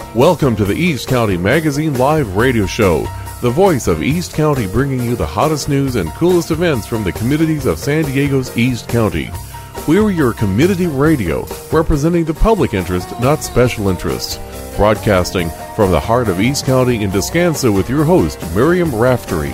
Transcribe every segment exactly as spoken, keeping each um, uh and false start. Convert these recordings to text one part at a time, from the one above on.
Welcome to the East County Magazine Live Radio Show, the voice of East County, bringing you the hottest news and coolest events from the communities of San Diego's East County. We're your community radio, representing the public interest, not special interests. Broadcasting from the heart of East County in Descanso with your host, Miriam Raftery.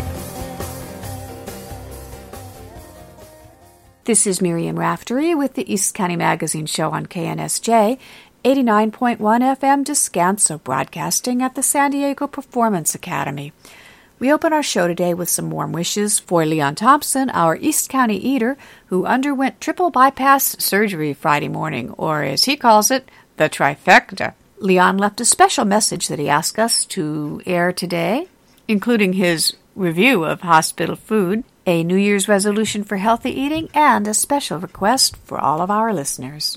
This is Miriam Raftery with the East County Magazine Show on K N S J, eighty-nine point one F M Descanso, broadcasting at the San Diego Performance Academy. We open our show today with some warm wishes for Leon Thompson, our East County eater, who underwent triple bypass surgery Friday morning, or as he calls it, the trifecta. Leon left a special message that he asked us to air today, including his review of hospital food, a New Year's resolution for healthy eating, and a special request for all of our listeners.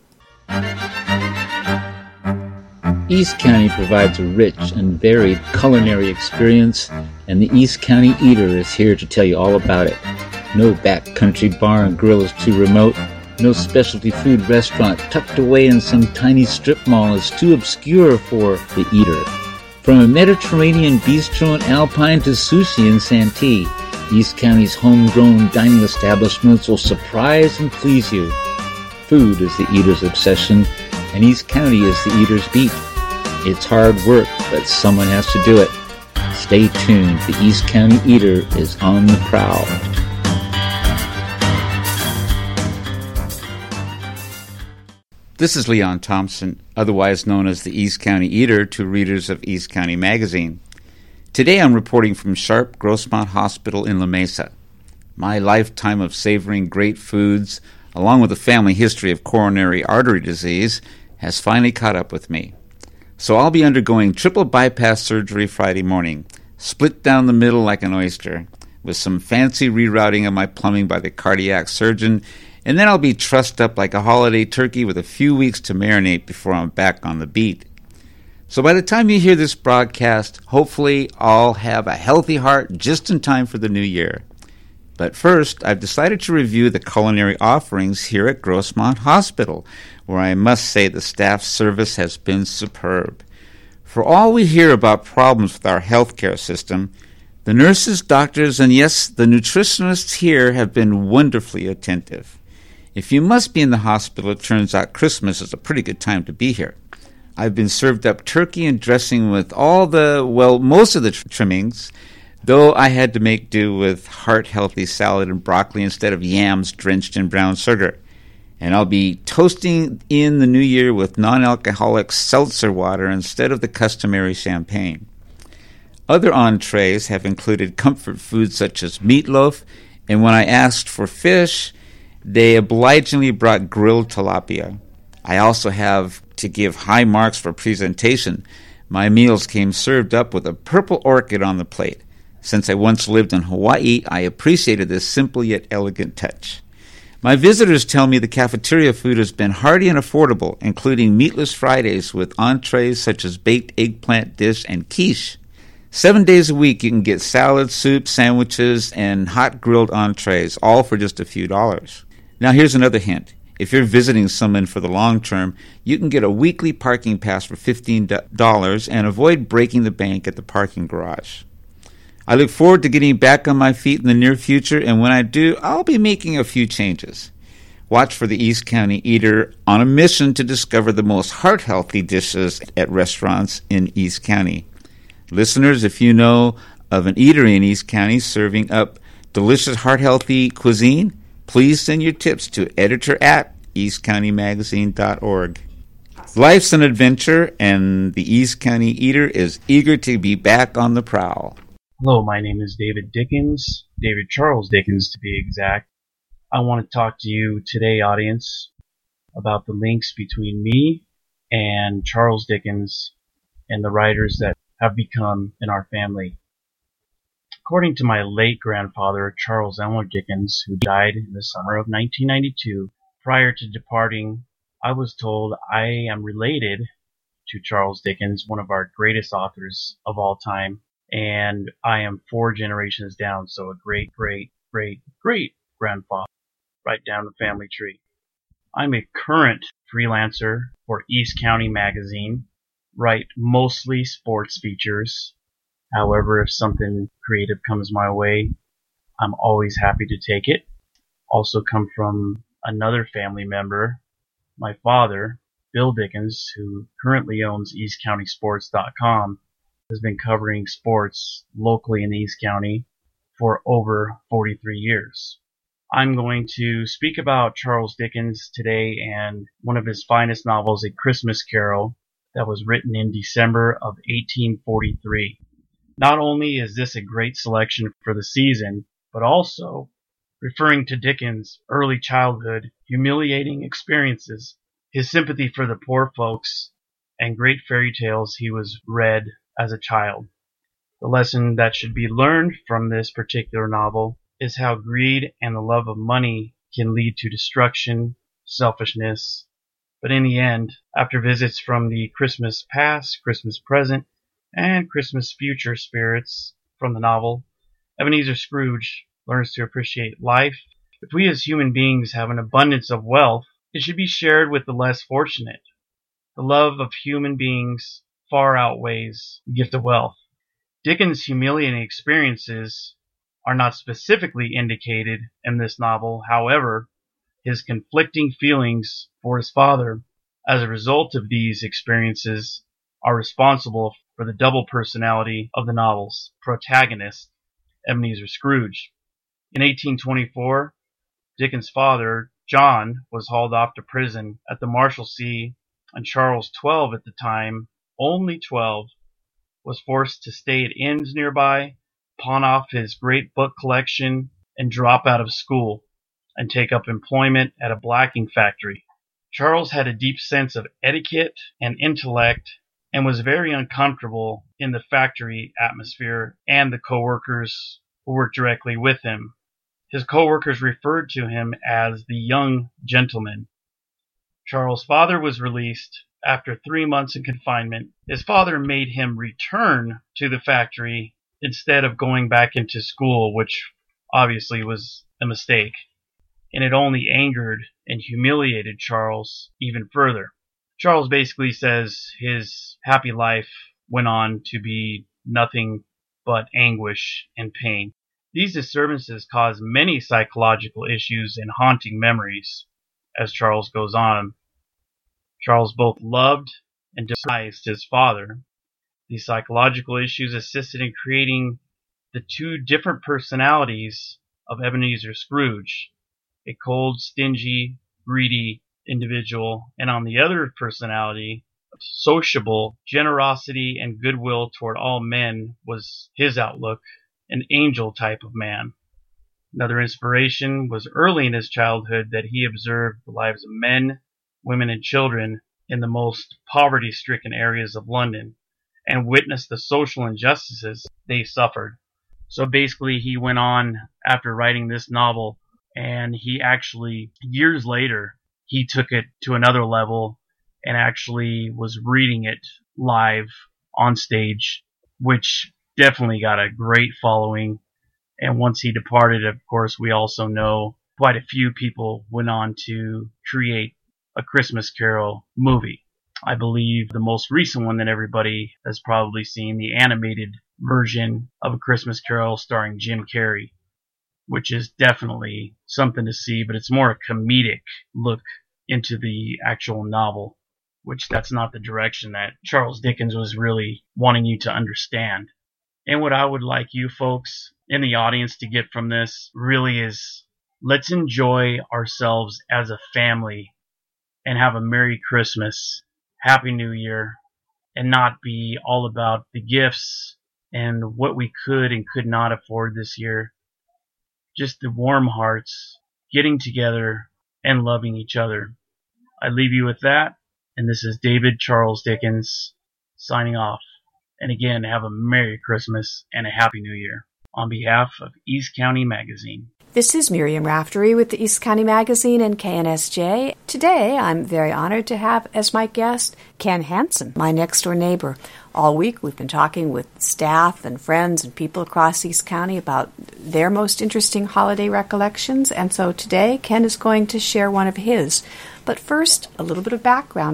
East County provides a rich and varied culinary experience, and the East County Eater is here to tell you all about it. No backcountry bar and grill is too remote. No specialty food restaurant tucked away in some tiny strip mall is too obscure for the eater. From a Mediterranean bistro in Alpine to sushi in Santee, East County's homegrown dining establishments will surprise and please you. Food is the eater's obsession, and East County is the eater's beat. It's hard work, but someone has to do it. Stay tuned. The East County Eater is on the prowl. This is Leon Thompson, otherwise known as the East County Eater to readers of East County Magazine. Today I'm reporting from Sharp Grossmont Hospital in La Mesa. My lifetime of savoring great foods, along with a family history of coronary artery disease, has finally caught up with me. So I'll be undergoing triple bypass surgery Friday morning, split down the middle like an oyster, with some fancy rerouting of my plumbing by the cardiac surgeon, and then I'll be trussed up like a holiday turkey with a few weeks to marinate before I'm back on the beat. So by the time you hear this broadcast, hopefully I'll have a healthy heart just in time for the new year. But first, I've decided to review the culinary offerings here at Grossmont Hospital, where I must say the staff service has been superb. For all we hear about problems with our healthcare system, the nurses, doctors, and yes, the nutritionists here have been wonderfully attentive. If you must be in the hospital, it turns out Christmas is a pretty good time to be here. I've been served up turkey and dressing with all the, well, most of the tr- trimmings, though I had to make do with heart-healthy salad and broccoli instead of yams drenched in brown sugar. And I'll be toasting in the new year with non-alcoholic seltzer water instead of the customary champagne. Other entrees have included comfort foods such as meatloaf, and when I asked for fish, they obligingly brought grilled tilapia. I also have to give high marks for presentation. My meals came served up with a purple orchid on the plate. Since I once lived in Hawaii, I appreciated this simple yet elegant touch. My visitors tell me the cafeteria food has been hearty and affordable, including meatless Fridays with entrees such as baked eggplant dish and quiche. Seven days a week you can get salad, soup, sandwiches, and hot grilled entrees, all for just a few dollars. Now here's another hint. If you're visiting someone for the long term, you can get a weekly parking pass for fifteen dollars and avoid breaking the bank at the parking garage. I look forward to getting back on my feet in the near future, and when I do, I'll be making a few changes. Watch for the East County Eater on a mission to discover the most heart-healthy dishes at restaurants in East County. Listeners, if you know of an eatery in East County serving up delicious heart-healthy cuisine, please send your tips to editor at east county magazine dot org. Life's an adventure, and the East County Eater is eager to be back on the prowl. Hello, my name is David Dickens, David Charles Dickens to be exact. I want to talk to you today, audience, about the links between me and Charles Dickens and the writers that have become in our family. According to my late grandfather, Charles Elmer Dickens, who died in the summer of nineteen ninety-two, prior to departing, I was told I am related to Charles Dickens, one of our greatest authors of all time, and I am four generations down, so a great, great, great, great grandfather, right down the family tree. I'm a current freelancer for East County Magazine, write mostly sports features. However, if something creative comes my way, I'm always happy to take it. Also come from another family member, my father, Bill Dickens, who currently owns east county sports dot com, has been covering sports locally in East County for over forty-three years. I'm going to speak about Charles Dickens today and one of his finest novels, A Christmas Carol, that was written in December of eighteen forty-three. Not only is this a great selection for the season, but also referring to Dickens' early childhood, humiliating experiences, his sympathy for the poor folks, and great fairy tales he was read as a child. The lesson that should be learned from this particular novel is how greed and the love of money can lead to destruction, selfishness. But in the end, after visits from the Christmas past, Christmas present, and Christmas future spirits from the novel, Ebenezer Scrooge learns to appreciate life. If we as human beings have an abundance of wealth, it should be shared with the less fortunate. The love of human beings far outweighs the gift of wealth. Dickens' humiliating experiences are not specifically indicated in this novel. However, his conflicting feelings for his father as a result of these experiences are responsible for the double personality of the novel's protagonist, Ebenezer Scrooge. In eighteen twenty-four, Dickens' father, John, was hauled off to prison at the Marshalsea, and Charles, twelve at the time, only twelve, was forced to stay at inns nearby, pawn off his great book collection, and drop out of school and take up employment at a blacking factory. Charles had a deep sense of etiquette and intellect and was very uncomfortable in the factory atmosphere and the co-workers who worked directly with him. His co-workers referred to him as the young gentleman. Charles' father was released after three months in confinement. His father made him return to the factory instead of going back into school, which obviously was a mistake. And it only angered and humiliated Charles even further. Charles basically says his happy life went on to be nothing but anguish and pain. These disturbances cause many psychological issues and haunting memories as Charles goes on. Charles both loved and despised his father. These psychological issues assisted in creating the two different personalities of Ebenezer Scrooge, a cold, stingy, greedy individual, and on the other personality, sociable, generosity, and goodwill toward all men was his outlook, an angel type of man. Another inspiration was early in his childhood that he observed the lives of men, women, and children in the most poverty-stricken areas of London and witnessed the social injustices they suffered. So basically he went on after writing this novel, and he actually, years later, he took it to another level and actually was reading it live on stage, which definitely got a great following. And once he departed, of course, we also know quite a few people went on to create A Christmas Carol movie. I believe the most recent one that everybody has probably seen, the animated version of A Christmas Carol starring Jim Carrey, which is definitely something to see, but it's more a comedic look into the actual novel, which that's not the direction that Charles Dickens was really wanting you to understand. And what I would like you folks in the audience to get from this really is, let's enjoy ourselves as a family and have a Merry Christmas, Happy New Year, and not be all about the gifts and what we could and could not afford this year. Just the warm hearts, getting together, and loving each other. I leave you with that, and this is David Charles Dickens signing off. And again, have a Merry Christmas and a Happy New Year on behalf of East County Magazine. This is Miriam Raftery with the East County Magazine and K N S J. Today, I'm very honored to have as my guest Ken Hansen, my next-door neighbor. All week, we've been talking with staff and friends and people across East County about their most interesting holiday recollections, and so today, Ken is going to share one of his. But first, a little bit of background.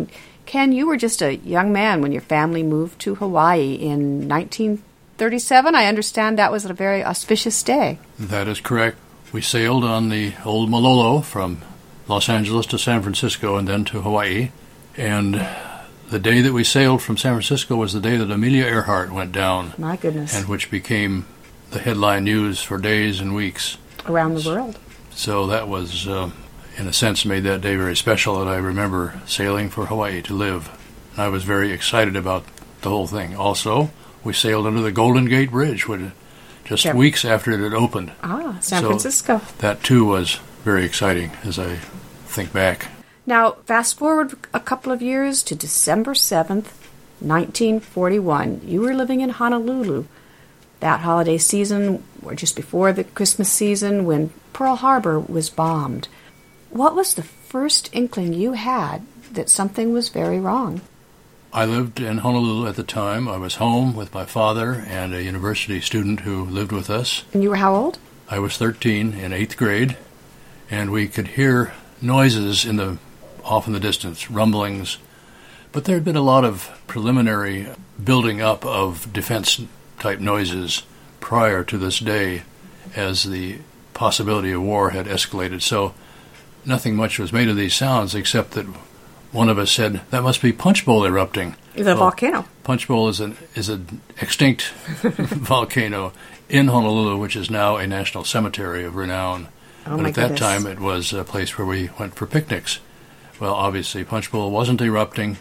Ken, you were just a young man when your family moved to Hawaii in nineteen thirty-seven. I understand that was a very auspicious day. That is correct. We sailed on the old Malolo from Los Angeles to San Francisco and then to Hawaii. And the day that we sailed from San Francisco was the day that Amelia Earhart went down. My goodness. And which became the headline news for days and weeks. Around the world. So that was, uh, in a sense, made that day very special, that I remember sailing for Hawaii to live. And I was very excited about the whole thing. Also, we sailed under the Golden Gate Bridge which, just Sure. weeks after it had opened. Ah, San So Francisco. That, too, was very exciting as I think back. Now, fast forward a couple of years to December seventh, nineteen forty-one. You were living in Honolulu. That holiday season, or just before the Christmas season, when Pearl Harbor was bombed. What was the first inkling you had that something was very wrong? I lived in Honolulu at the time. I was home with my father and a university student who lived with us. And you were how old? I was thirteen, in eighth grade, and we could hear noises in the off in the distance, rumblings. But there had been a lot of preliminary building up of defense-type noises prior to this day as the possibility of war had escalated. So nothing much was made of these sounds except that one of us said, that must be Punch Bowl erupting. The well, volcano. Punch Bowl is an is an extinct volcano in Honolulu, which is now a national cemetery of renown. Oh, but my at that goodness. time, it was a place where we went for picnics. Well, obviously, Punch Bowl wasn't erupting,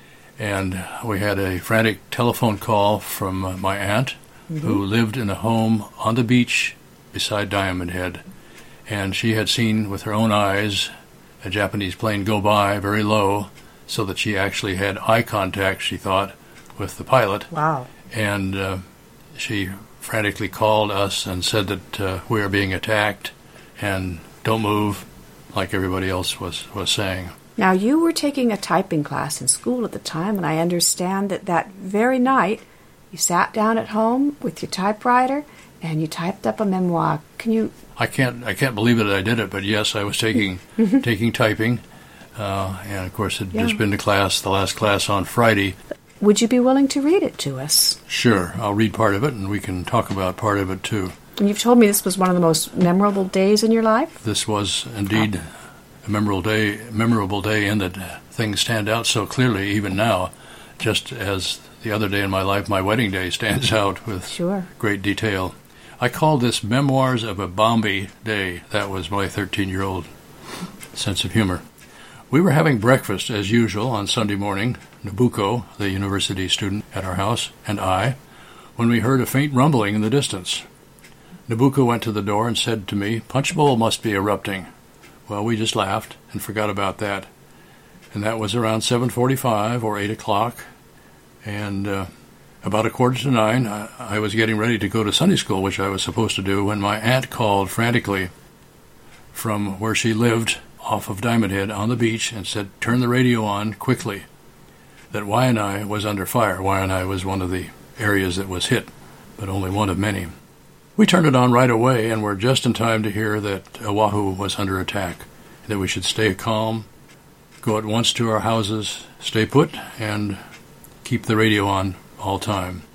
and we had a frantic telephone call from uh, my aunt, mm-hmm. who lived in a home on the beach beside Diamond Head, and she had seen with her own eyes a Japanese plane go by very low, so that she actually had eye contact, she thought, with the pilot. Wow. And uh, she frantically called us and said that uh, we are being attacked and don't move, like everybody else was, was saying. Now, you were taking a typing class in school at the time, and I understand that that very night you sat down at home with your typewriter and you typed up a memoir. Can you... I can't I can't believe that I did it, but yes, I was taking taking typing, uh, and of course it had Yeah. just been to class, the last class on Friday. Would you be willing to read it to us? Sure, I'll read part of it, and we can talk about part of it too. And you've told me this was one of the most memorable days in your life? This was indeed a memorable day, memorable day in that things stand out so clearly even now, just as the other day in my life, my wedding day, stands out with Sure. great detail. I called this Memoirs of a Bombay Day. That was my thirteen-year-old sense of humor. We were having breakfast, as usual, on Sunday morning, Nabucco, the university student at our house, and I, when we heard a faint rumbling in the distance. Nabucco went to the door and said to me, Punch Bowl must be erupting. Well, we just laughed and forgot about that. And that was around seven forty-five or eight o'clock, and... Uh, About a quarter to nine, I, I was getting ready to go to Sunday school, which I was supposed to do, when my aunt called frantically from where she lived off of Diamond Head on the beach and said, turn the radio on quickly, that Waianae was under fire. Waianae was one of the areas that was hit, but only one of many. We turned it on right away and were just in time to hear that Oahu was under attack, that we should stay calm, go at once to our houses, stay put, and keep the radio on all time.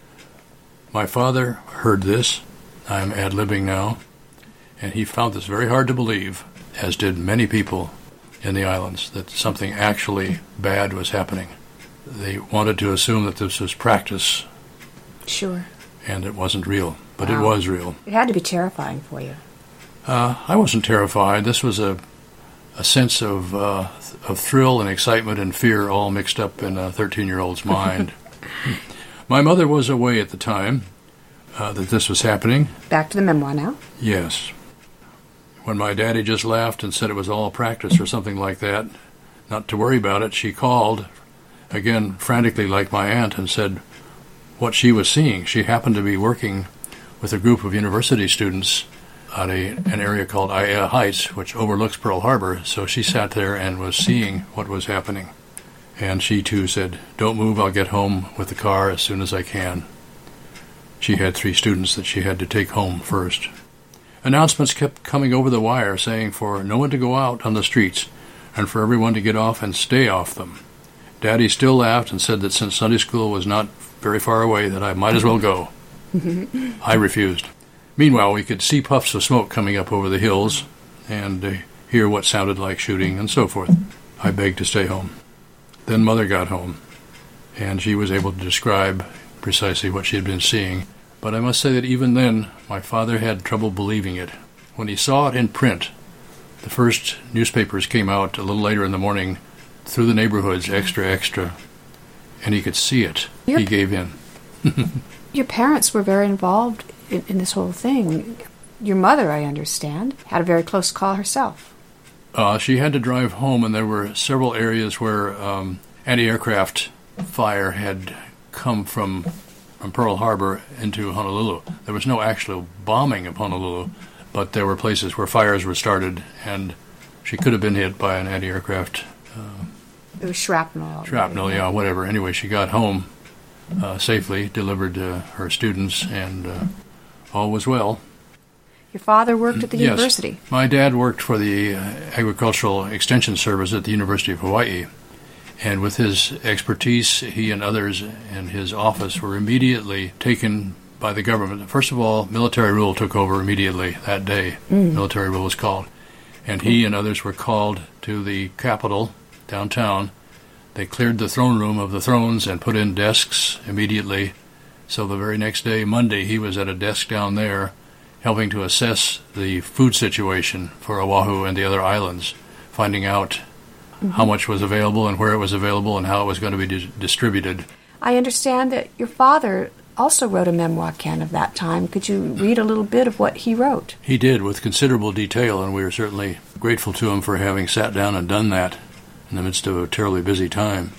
My father heard this. I'm ad-libbing now, and he found this very hard to believe, as did many people in the islands, that something actually bad was happening. They wanted to assume that this was practice, Sure. and it wasn't real, but Wow. it was real. It had to be terrifying for you. Uh, I wasn't terrified. This was a a sense of uh, of thrill and excitement and fear all mixed up in a thirteen-year-old's mind. My mother was away at the time uh, that this was happening. Back to the memoir now. Yes. When my daddy just laughed and said it was all practice or something like that, not to worry about it, she called, again frantically like my aunt, and said what she was seeing. She happened to be working with a group of university students at a, an area called Aiea Heights, which overlooks Pearl Harbor, so she sat there and was seeing what was happening. And she, too, said, don't move, I'll get home with the car as soon as I can. She had three students that she had to take home first. Announcements kept coming over the wire saying for no one to go out on the streets and for everyone to get off and stay off them. Daddy still laughed and said that since Sunday school was not very far away, that I might as well go. I refused. Meanwhile, we could see puffs of smoke coming up over the hills and uh, hear what sounded like shooting and so forth. I begged to stay home. Then Mother got home, and she was able to describe precisely what she had been seeing. But I must say that even then, my father had trouble believing it. When he saw it in print, the first newspapers came out a little later in the morning through the neighborhoods, extra, extra, and he could see it. Your, he gave in. Your parents were very involved in, in this whole thing. Your mother, I understand, had a very close call herself. Uh, she had to drive home, and there were several areas where um, anti-aircraft fire had come from, from Pearl Harbor into Honolulu. There was no actual bombing of Honolulu, but there were places where fires were started, and she could have been hit by an anti-aircraft uh, It was shrapnel. Shrapnel, yeah, whatever. Anyway, she got home uh, safely, delivered uh, her students, and uh, all was well. Your father worked at the yes. university. My dad worked for the uh, Agricultural Extension Service at the University of Hawaii, and with his expertise, he and others in his office were immediately taken by the government. First of all, military rule took over immediately that day. Mm. Military rule was called. And he and others were called to the Capitol, downtown. They cleared the throne room of the thrones and put in desks immediately. So the very next day, Monday, he was at a desk down there helping to assess the food situation for Oahu and the other islands, finding out mm-hmm. how much was available and where it was available and how it was going to be di- distributed. I understand that your father also wrote a memoir, Ken, of that time. Could you read a little bit of what he wrote? He did, with considerable detail, and we are certainly grateful to him for having sat down and done that in the midst of a terribly busy time.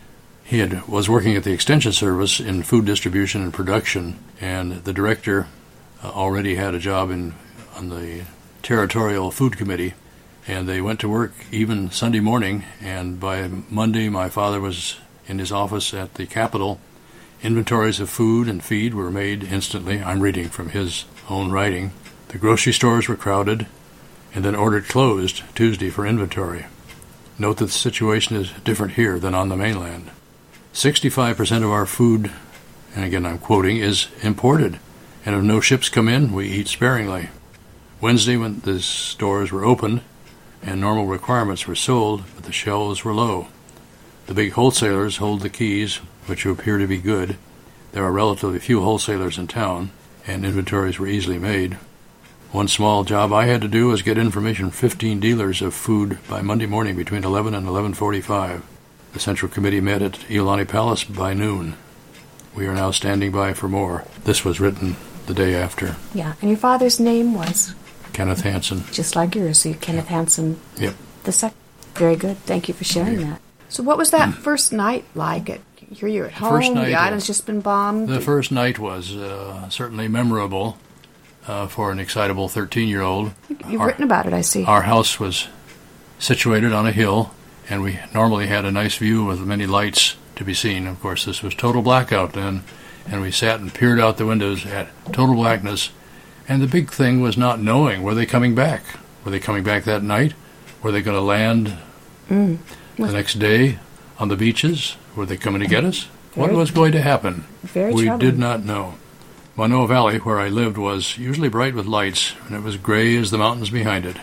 He had, was working at the Extension Service in food distribution and production, and the director uh, already had a job in on the Territorial Food Committee, and they went to work even Sunday morning, and by Monday my father was in his office at the Capitol. Inventories of food and feed were made instantly. I'm reading from his own writing. The grocery stores were crowded, and then ordered closed Tuesday for inventory. Note that the situation is different here than on the mainland. sixty-five percent of our food, and again I'm quoting, is imported, and if no ships come in, we eat sparingly. Wednesday, when the stores were opened and normal requirements were sold, but the shelves were low. The big wholesalers hold the keys, which appear to be good. There are relatively few wholesalers in town, and inventories were easily made. One small job I had to do was get information from fifteen dealers of food by Monday morning between eleven and eleven forty-five. The Central Committee met at Iolani Palace by noon. We are now standing by for more. This was written the day after. Yeah, and your father's name was? Kenneth Hansen. Just like yours, so you're Kenneth Yep. Hansen. Yep. The second. Very good. Thank you for sharing Yeah. that. So what was that first night like? At, here you're at home, first night the island's was- just been bombed. The first night was uh, certainly memorable uh, for an excitable thirteen-year-old. You've Our- written about it, I see. Our house was situated on a hill, and we normally had a nice view with many lights to be seen. Of course, this was total blackout then, and we sat and peered out the windows at total blackness. And the big thing was not knowing, were they coming back? Were they coming back that night? Were they going to land Mm. the next day on the beaches? Were they coming to get us? What Very- was going to happen? Very We troubling. did not know. Manoa Valley, where I lived, was usually bright with lights, and it was gray as the mountains behind it.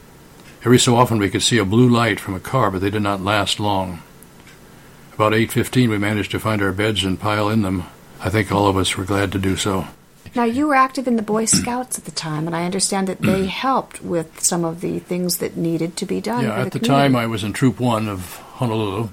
Every so often we could see a blue light from a car, but they did not last long. About eight fifteen we managed to find our beds and pile in them. I think all of us were glad to do so. Now, you were active in the Boy Scouts at the time, and I understand that they helped with some of the things that needed to be done Yeah, for at the the community. time I was in Troop one of Honolulu,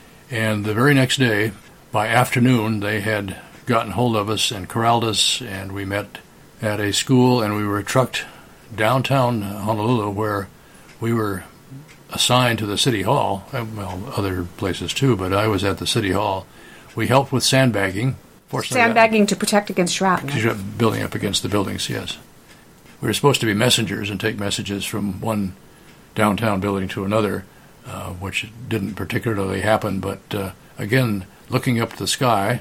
and the very next day, by afternoon, they had gotten hold of us and corralled us, and we met at a school, and we were trucked downtown Honolulu, where we were assigned to the city hall, uh, well, other places too, but I was at the city hall. We helped with sandbagging. Fortunately, Sandbagging to protect against shrapnel. that- building up against the buildings, yes. We were supposed to be messengers and take messages from one downtown building to another, uh, which didn't particularly happen, but uh, again, looking up at the sky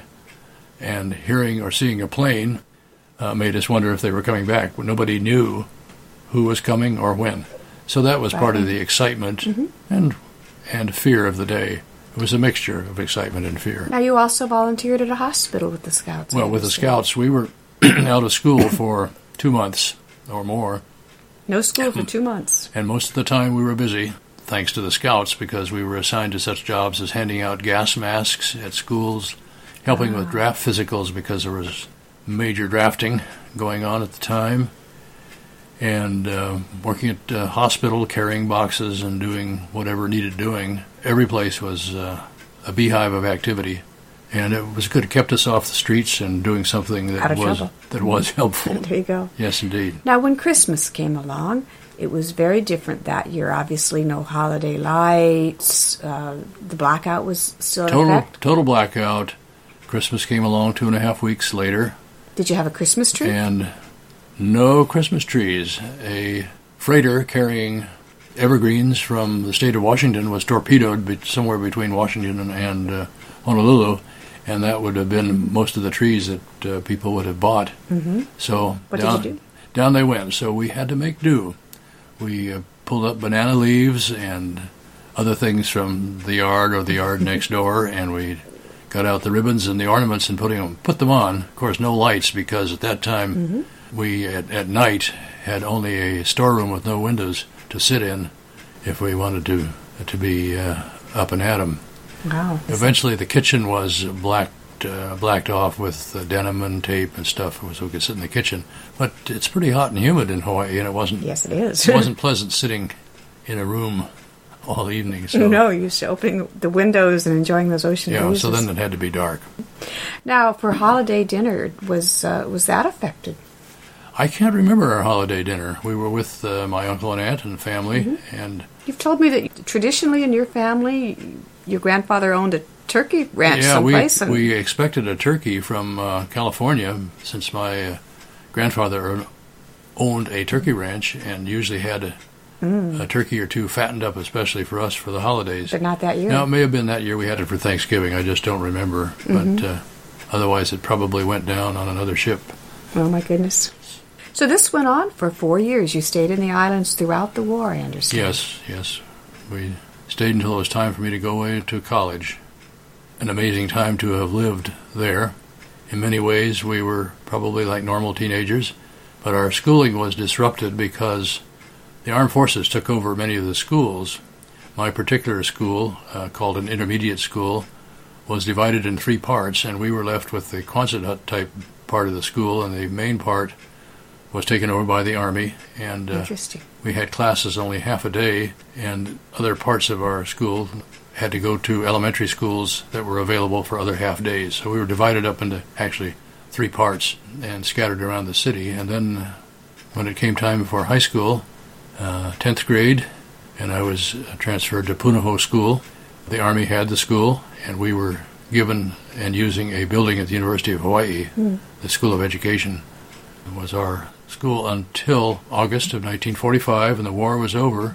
and hearing or seeing a plane uh, made us wonder if they were coming back. Nobody knew who was coming or when. So that was part of the excitement Mm-hmm. and and fear of the day. it was a mixture of excitement and fear. Now, you also volunteered at a hospital with the Scouts. Well, with the Scouts, we were out of school for two months or more. No school for two months. And most of the time we were busy, thanks to the Scouts, because we were assigned to such jobs as handing out gas masks at schools, helping ah. with draft physicals because there was major drafting going on at the time, and uh, working at the hospital, carrying boxes and doing whatever needed doing. Every place was uh, a beehive of activity, and it was good. It kept us off the streets and doing something that was trouble. that was helpful. There you go. Yes, indeed. Now, when Christmas came along, it was very different that year. Obviously, no holiday lights. Uh, the blackout was still in total, effect. Total blackout. Christmas came along two and a half weeks later. Did you have a Christmas tree? And no Christmas trees. A freighter carrying evergreens from the state of Washington was torpedoed be- somewhere between Washington and, and uh, Honolulu, and that would have been most of the trees that uh, people would have bought. Mm-hmm. So what down, did you do? Down they went. So we had to make do. We uh, pulled up banana leaves and other things from the yard or the yard next door, and we got out the ribbons and the ornaments and putting them, put them on. Of course, no lights, because at that time mm-hmm. we, at, at night, had only a storeroom with no windows to sit in if we wanted to to be uh, up and at 'em. Wow. Eventually, the kitchen was blacked, uh, blacked off with uh, denim and tape and stuff so we could sit in the kitchen. But it's pretty hot and humid in Hawaii, and it wasn't, yes, it is. It wasn't pleasant sitting in a room all evening. So. No, you're just opening the windows and enjoying those ocean yeah, breezes. So then it had to be dark. Now, for holiday dinner, was uh, was that affected? I can't remember our holiday dinner. We were with uh, my uncle and aunt and family. Mm-hmm. And you've told me that traditionally in your family, your grandfather owned a turkey ranch yeah, someplace. Yeah, and we, we expected a turkey from uh, California, since my uh, grandfather owned a turkey ranch and usually had a Mm. a turkey or two fattened up, especially for us for the holidays. But not that year. Now, it may have been that year we had it for Thanksgiving. I just don't remember. Mm-hmm. But uh, otherwise, it probably went down on another ship. Oh, my goodness. So this went on for four years. You stayed in the islands throughout the war, I understand. Yes, yes. We stayed until it was time for me to go away to college. An amazing time to have lived there. In many ways, we were probably like normal teenagers, but our schooling was disrupted because the armed forces took over many of the schools. My particular school, uh, called an intermediate school, was divided in three parts, and we were left with the Quonset hut type part of the school, and the main part was taken over by the Army. And uh, Interesting. We had classes only half a day, and other parts of our school had to go to elementary schools that were available for other half days. So we were divided up into actually three parts and scattered around the city. And then when it came time for high school, Uh, tenth grade, and I was transferred to Punahou School. The Army had the school, and we were given and using a building at the University of Hawaii. Mm. The School of Education was our school until August of nineteen forty-five, and the war was over,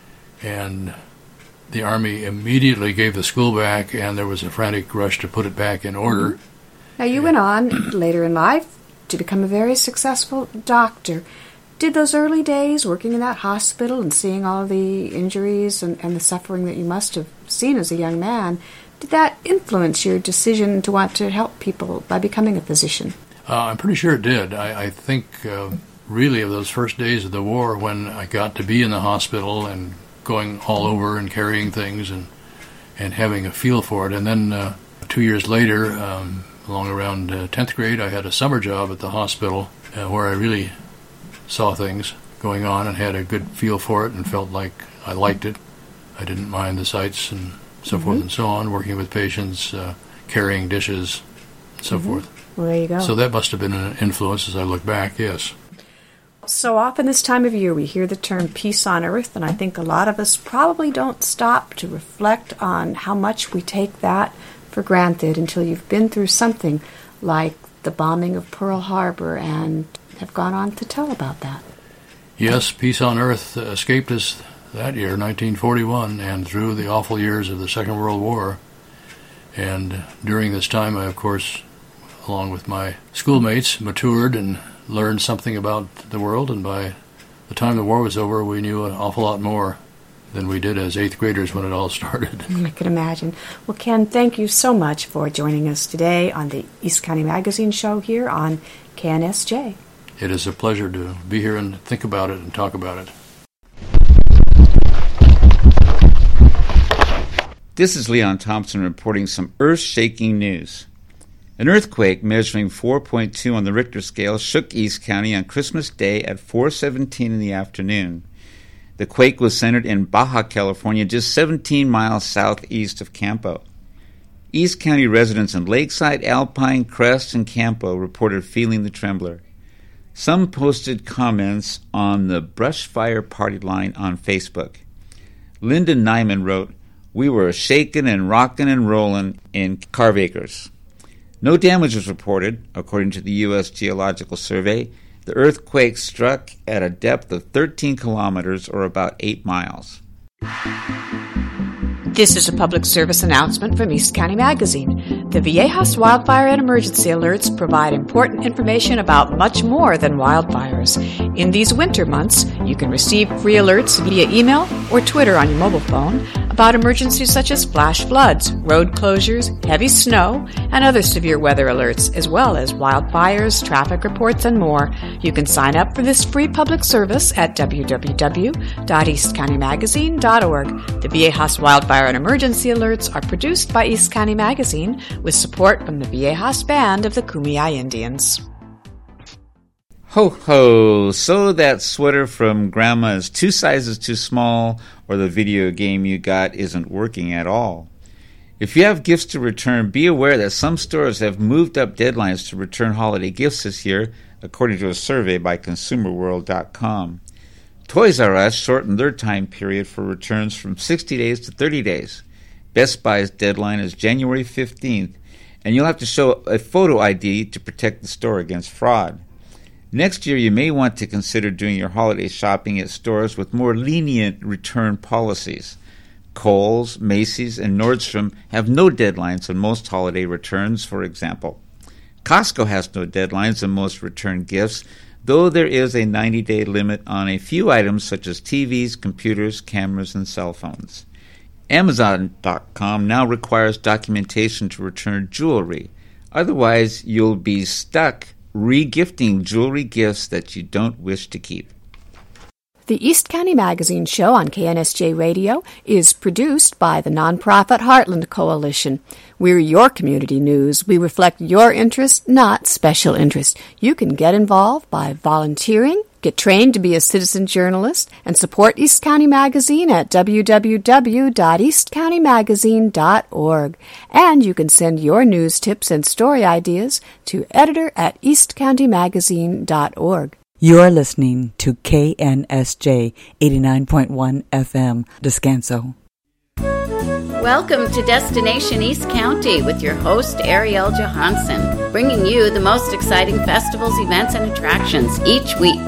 and the Army immediately gave the school back, and there was a frantic rush to put it back in order. Now, you went on later in life to become a very successful doctor. Did those early days working in that hospital and seeing all the injuries and, and the suffering that you must have seen as a young man, did that influence your decision to want to help people by becoming a physician? Uh, I'm pretty sure it did. I, I think uh, really of those first days of the war when I got to be in the hospital and going all over and carrying things and and having a feel for it. And then uh, two years later, um, along around uh, tenth grade, I had a summer job at the hospital uh, where I really saw things going on and had a good feel for it and felt like I liked it. I didn't mind the sights and so mm-hmm. forth and so on, working with patients, uh, carrying dishes, and so mm-hmm. forth. Well, there you go. So that must have been an influence as I look back, yes. So often this time of year we hear the term peace on earth, and I think a lot of us probably don't stop to reflect on how much we take that for granted until you've been through something like the bombing of Pearl Harbor and have gone on to tell about that. Yes, peace on earth escaped us that year, nineteen forty-one, and through the awful years of the Second World War. And during this time, I, of course, along with my schoolmates, matured and learned something about the world, and by the time the war was over, we knew an awful lot more than we did as eighth graders when it all started. I can imagine. Well, Ken, thank you so much for joining us today on the East County Magazine show here on K N S J. It is a pleasure to be here and think about it and talk about it. This is Leon Thompson reporting some earth-shaking news. An earthquake measuring four point two on the Richter scale shook East County on Christmas Day at four seventeen in the afternoon. The quake was centered in Baja California, just seventeen miles southeast of Campo. East County residents in Lakeside, Alpine, Crest, and Campo reported feeling the trembler. Some posted comments on the Brush Fire Party line on Facebook. Linda Nyman wrote, "We were shaking and rocking and rolling in Carvacres." No damage was reported, according to the U S Geological Survey. The earthquake struck at a depth of thirteen kilometers, or about eight miles. This is a public service announcement from East County Magazine. The Viejas Wildfire and Emergency Alerts provide important information about much more than wildfires. In these winter months, you can receive free alerts via email or Twitter on your mobile phone about emergencies such as flash floods, road closures, heavy snow, and other severe weather alerts, as well as wildfires, traffic reports, and more. You can sign up for this free public service at w w w dot east county magazine dot org. The Viejas Wildfire and Emergency Alerts are produced by East County Magazine with support from the Viejas Band of the Kumeyaay Indians. Ho ho! So that sweater from Grandma is two sizes too small, or the video game you got isn't working at all. If you have gifts to return, be aware that some stores have moved up deadlines to return holiday gifts this year, according to a survey by consumer world dot com. Toys R Us shortened their time period for returns from sixty days to thirty days. Best Buy's deadline is January fifteenth, and you'll have to show a photo I D to protect the store against fraud. Next year, you may want to consider doing your holiday shopping at stores with more lenient return policies. Kohl's, Macy's, and Nordstrom have no deadlines on most holiday returns, for example. Costco has no deadlines on most return gifts, though there is a ninety-day limit on a few items such as T Vs, computers, cameras, and cell phones. Amazon dot com now requires documentation to return jewelry. Otherwise, you'll be stuck re-gifting jewelry gifts that you don't wish to keep. The East County Magazine show on K N S J Radio is produced by the nonprofit Heartland Coalition. We're your community news. We reflect your interest, not special interest. You can get involved by volunteering, get trained to be a citizen journalist, and support East County Magazine at w w w dot east county magazine dot org. And you can send your news tips and story ideas to editor at east county magazine dot org. You're listening to K N S J eighty-nine point one F M, Descanso. Welcome to Destination East County with your host, Ariel Johansson, bringing you the most exciting festivals, events, and attractions each week.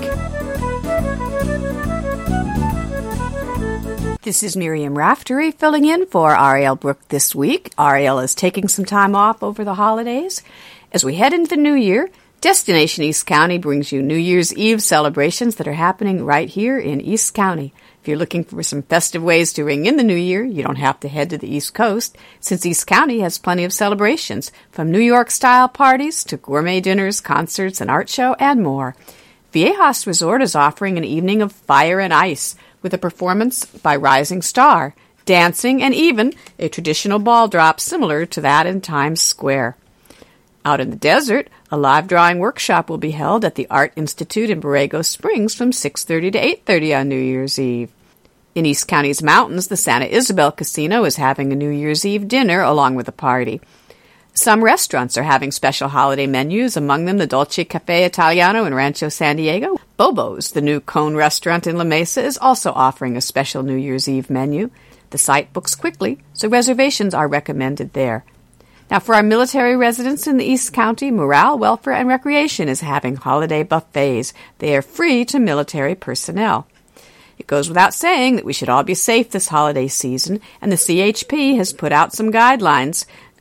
This is Miriam Raftery filling in for Ariel Brooke this week. Ariel is taking some time off over the holidays. As we head into the new year, Destination East County brings you New Year's Eve celebrations that are happening right here in East County. If you're looking for some festive ways to ring in the new year, you don't have to head to the East Coast, since East County has plenty of celebrations, from New York-style parties to gourmet dinners, concerts, an art show, and more. Viejas Resort is offering an evening of fire and ice with a performance by Rising Star, dancing, and even a traditional ball drop similar to that in Times Square. Out in the desert, a live drawing workshop will be held at the Art Institute in Borrego Springs from six thirty to eight thirty on New Year's Eve. In East County's mountains, the Santa Isabel Casino is having a New Year's Eve dinner along with a party. Some restaurants are having special holiday menus, among them the Dolce Cafe Italiano in Rancho San Diego. Bobo's, the new cone restaurant in La Mesa, is also offering a special New Year's Eve menu. The site books quickly, so reservations are recommended there. Now, for our military residents in the East County, Morale, Welfare, and Recreation is having holiday buffets. They are free to military personnel. It goes without saying that we should all be safe this holiday season, and the C H P has put out some guidelines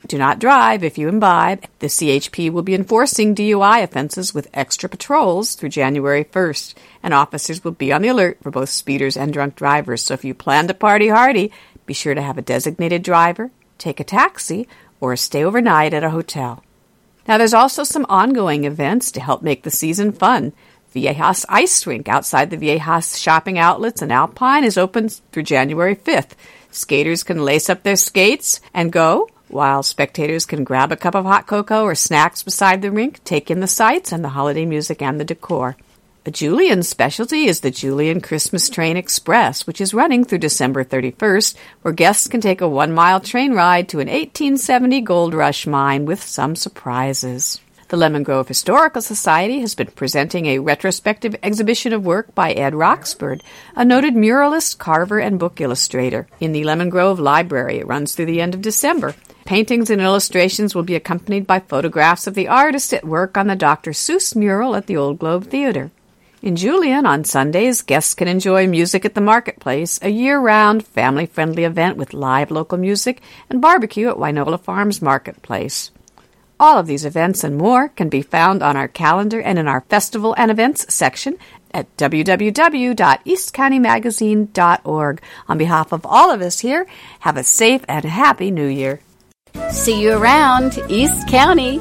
Do not drive if you imbibe. The C H P will be enforcing D U I offenses with extra patrols through January first, and officers will be on the alert for both speeders and drunk drivers. So if you plan to party hardy, be sure to have a designated driver, take a taxi, or stay overnight at a hotel. Now, there's also some ongoing events to help make the season fun. Viejas Ice Rink outside the Viejas shopping outlets in Alpine is open through January fifth. Skaters can lace up their skates and go, while spectators can grab a cup of hot cocoa or snacks beside the rink, take in the sights and the holiday music and the decor. A Julian specialty is the Julian Christmas Train Express, which is running through December thirty-first, where guests can take a one-mile train ride to an eighteen seventy gold rush mine with some surprises. The Lemon Grove Historical Society has been presenting a retrospective exhibition of work by Ed Roxburgh, a noted muralist, carver, and book illustrator, in the Lemon Grove Library. It runs through the end of December. Paintings and illustrations will be accompanied by photographs of the artist at work on the Doctor Seuss mural at the Old Globe Theater. In Julian, on Sundays, guests can enjoy music at the Marketplace, a year-round, family-friendly event with live local music and barbecue at Wynola Farms Marketplace. All of these events and more can be found on our calendar and in our Festival and Events section at w w w dot east county magazine dot org. On behalf of all of us here, have a safe and happy New Year. See you around East County.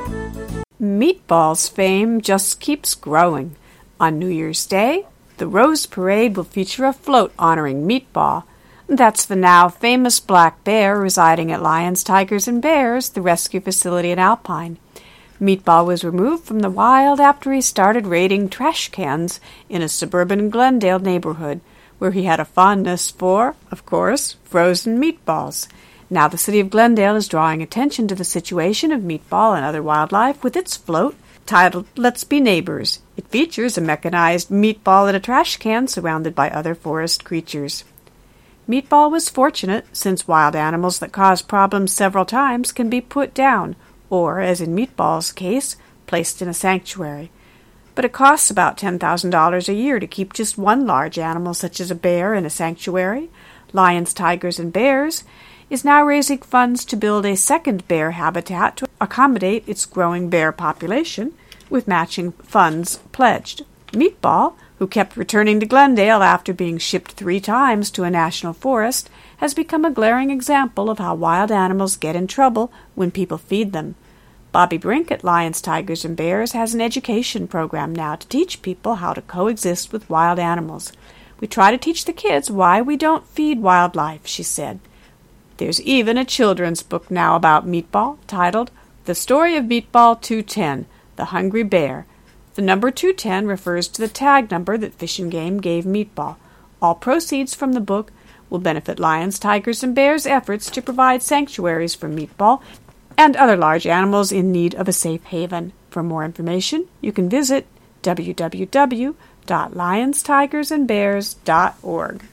Meatballs fame just keeps growing. On New Year's Day, the Rose Parade will feature a float honoring Meatball. That's the now famous black bear residing at Lions, Tigers, and Bears, the rescue facility in Alpine. Meatball was removed from the wild after he started raiding trash cans in a suburban Glendale neighborhood, where he had a fondness for, of course, frozen meatballs. Now the city of Glendale is drawing attention to the situation of Meatball and other wildlife with its float titled Let's Be Neighbors. It features a mechanized Meatball in a trash can surrounded by other forest creatures. Meatball was fortunate, since wild animals that cause problems several times can be put down, or, as in Meatball's case, placed in a sanctuary. But it costs about ten thousand dollars a year to keep just one large animal, such as a bear, in a sanctuary. Lions, Tigers, and Bears is now raising funds to build a second bear habitat to accommodate its growing bear population, with matching funds pledged. Meatball, who kept returning to Glendale after being shipped three times to a national forest, has become a glaring example of how wild animals get in trouble when people feed them. Bobby Brink at Lions, Tigers, and Bears has an education program now to teach people how to coexist with wild animals. We try to teach the kids why we don't feed wildlife, she said. There's even a children's book now about Meatball, titled The Story of Meatball two ten, The Hungry Bear. The number two ten refers to the tag number that Fish and Game gave Meatball. All proceeds from the book will benefit Lions, Tigers, and Bears' efforts to provide sanctuaries for Meatball and other large animals in need of a safe haven. For more information, you can visit w w w dot lions tigers and bears dot org.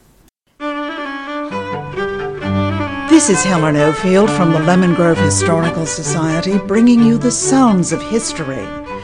This is Helen Ofield from the Lemon Grove Historical Society, bringing you the sounds of history.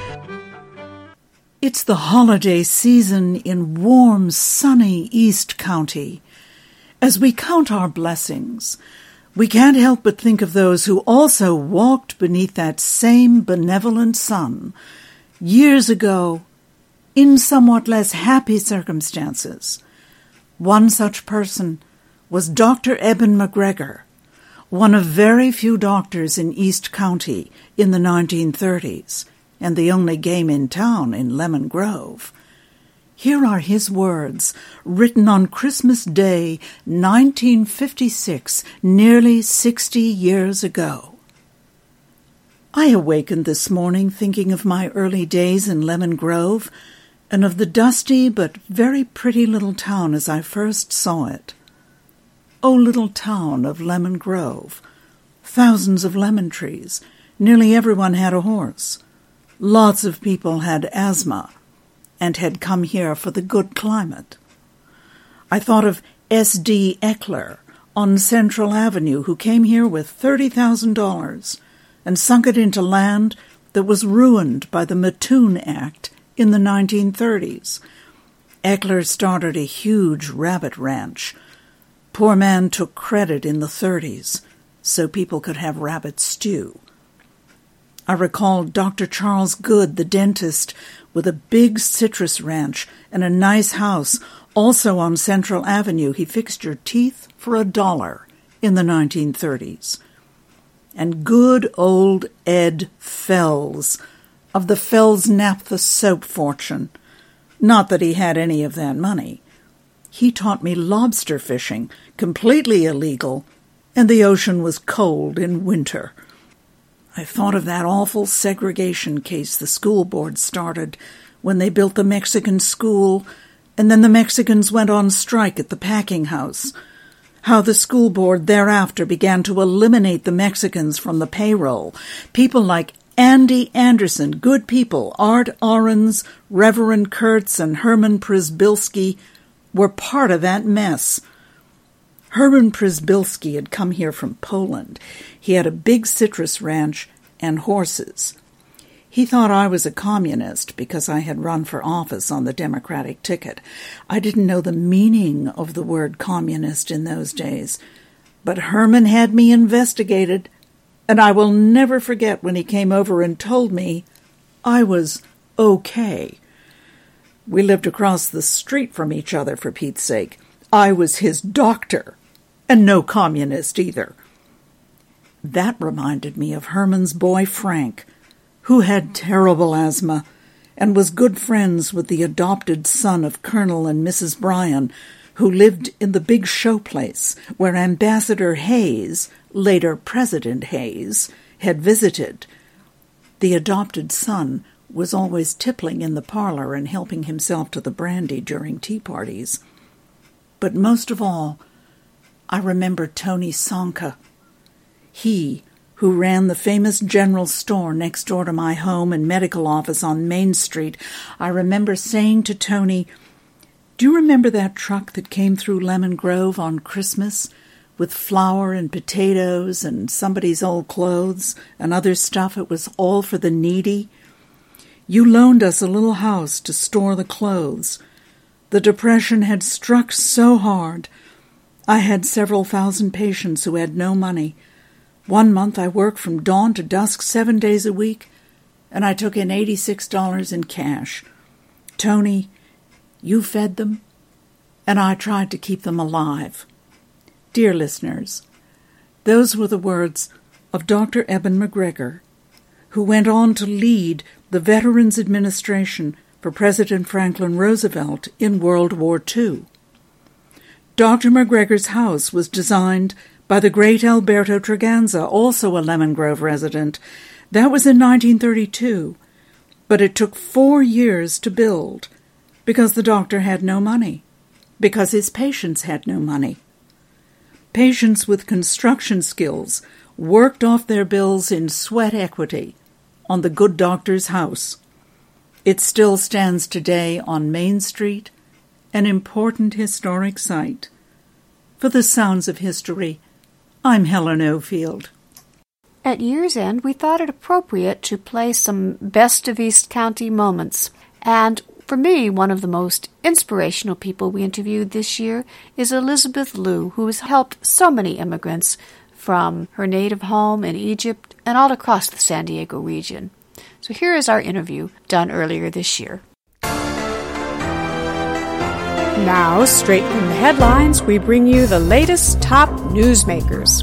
It's the holiday season in warm, sunny East County. As we count our blessings, we can't help but think of those who also walked beneath that same benevolent sun years ago in somewhat less happy circumstances. One such person was Doctor Eben McGregor, one of very few doctors in East County in the nineteen thirties, and the only game in town in Lemon Grove. Here are his words, written on Christmas Day, nineteen fifty-six, nearly sixty years ago. I awakened this morning thinking of my early days in Lemon Grove, and of the dusty but very pretty little town as I first saw it. O little town of Lemon Grove, thousands of lemon trees, nearly everyone had a horse. Lots of people had asthma and had come here for the good climate. I thought of S D Eckler on Central Avenue, who came here with thirty thousand dollars and sunk it into land that was ruined by the Mattoon Act in the nineteen thirties. Eckler started a huge rabbit ranch. Poor man took credit in the thirties, so people could have rabbit stew. I recall Doctor Charles Good, the dentist, with a big citrus ranch and a nice house, also on Central Avenue. He fixed your teeth for a dollar in the nineteen thirties. And good old Ed Fells, of the Fells Naphtha soap fortune. Not that he had any of that money. He taught me lobster fishing, completely illegal, and the ocean was cold in winter. I thought of that awful segregation case the school board started when they built the Mexican school, and then the Mexicans went on strike at the packing house. How the school board thereafter began to eliminate the Mexicans from the payroll. People like Andy Anderson, good people, Art Ahrens, Reverend Kurtz, and Herman Przybylski were part of that mess. Herman Przybylski had come here from Poland. He had a big citrus ranch and horses. He thought I was a communist because I had run for office on the Democratic ticket. I didn't know the meaning of the word communist in those days. But Herman had me investigated, and I will never forget when he came over and told me I was okay. We lived across the street from each other, for Pete's sake. I was his doctor, and no communist either. That reminded me of Herman's boy Frank, who had terrible asthma and was good friends with the adopted son of Colonel and Missus Bryan, who lived in the big show place where Ambassador Hayes, later President Hayes, had visited. The adopted son was always tippling in the parlor and helping himself to the brandy during tea parties. But most of all, I remember Tony Sonka. He, who ran the famous general store next door to my home and medical office on Main Street, I remember saying to Tony, "Do you remember that truck that came through Lemon Grove on Christmas with flour and potatoes and somebody's old clothes and other stuff? It was all for the needy. You loaned us a little house to store the clothes. The Depression had struck so hard. I had several thousand patients who had no money. One month I worked from dawn to dusk seven days a week, and I took in eighty-six dollars in cash. Tony, you fed them, and I tried to keep them alive." Dear listeners, those were the words of Doctor Eben McGregor, who went on to lead the Veterans Administration for President Franklin Roosevelt in World War Two. Doctor McGregor's house was designed by the great Alberto Treganza, also a Lemon Grove resident. That was in nineteen thirty-two, but it took four years to build because the doctor had no money, because his patients had no money. Patients with construction skills worked off their bills in sweat equity on the good doctor's house. It still stands today on Main Street, an important historic site. For the Sounds of History, I'm Helen Ofield. At year's end, we thought it appropriate to play some Best of East County moments. And for me, one of the most inspirational people we interviewed this year is Elizabeth Liu, who has helped so many immigrants from her native home in Egypt and all across the San Diego region. So here is our interview done earlier this year. Now, straight from the headlines, we bring you the latest top newsmakers.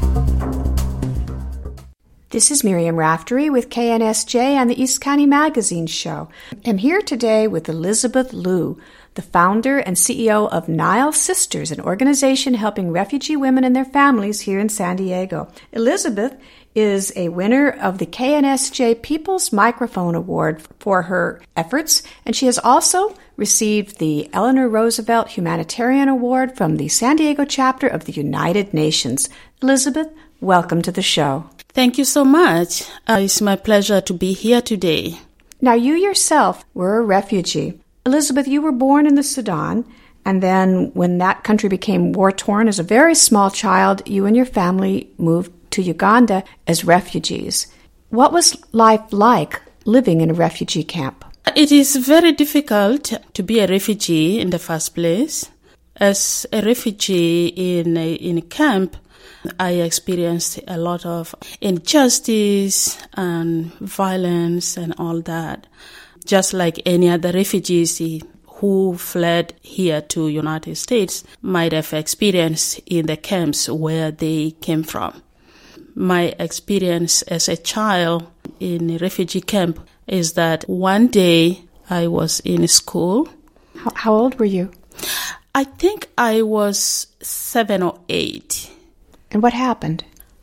This is Miriam Raftery with K N S J and the East County Magazine Show. I'm here today with Elizabeth Liu, the founder and C E O of Nile Sisters, an organization helping refugee women and their families here in San Diego. Elizabeth is a winner of the K N S J People's Microphone Award for her efforts, and she has also received the Eleanor Roosevelt Humanitarian Award from the San Diego chapter of the United Nations. Elizabeth, welcome to the show. Thank you so much. Uh, it's my pleasure to be here today. Now, you yourself were a refugee. Elizabeth, you were born in the Sudan, and then when that country became war-torn as a very small child, you and your family moved to Uganda as refugees. What was life like living in a refugee camp? It is very difficult to be a refugee in the first place. As a refugee in a, in a camp, I experienced a lot of injustice and violence and all that. Just like any other refugees who fled here to United States might have experienced in the camps where they came from. My experience as a child in a refugee camp is that one day I was in school. How, how old were you? I think I was seven or eight. And what happened?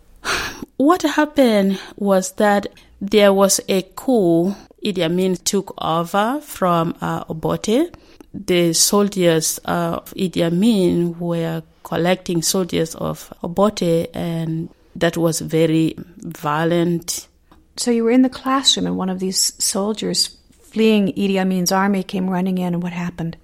What happened was that there was a coup. Idi Amin took over from uh, Obote. The soldiers of Idi Amin were collecting soldiers of Obote, and that was very violent. So you were in the classroom, and one of these soldiers fleeing Idi Amin's army came running in, and what happened?